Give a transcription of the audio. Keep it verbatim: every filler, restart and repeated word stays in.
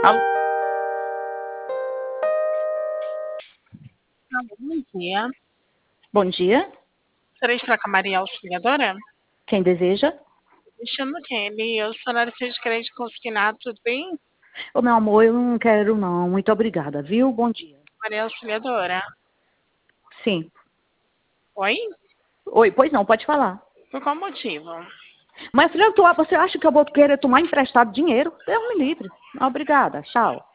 Alô? Alô, bom dia. Bom dia. Gostaria de falar com a Maria Auxiliadora? Quem deseja? Me chamo Kelly, eu sou analista de crédito consignado, tudo bem? Ô, meu amor, eu não quero não. Muito obrigada, viu? Bom dia. Maria Auxiliadora. Sim. Oi? Oi, pois não, pode falar. Por qual motivo? Mas, filha, tu- você acha que eu vou querer tomar emprestado dinheiro? Deus me livre. Obrigada, tchau.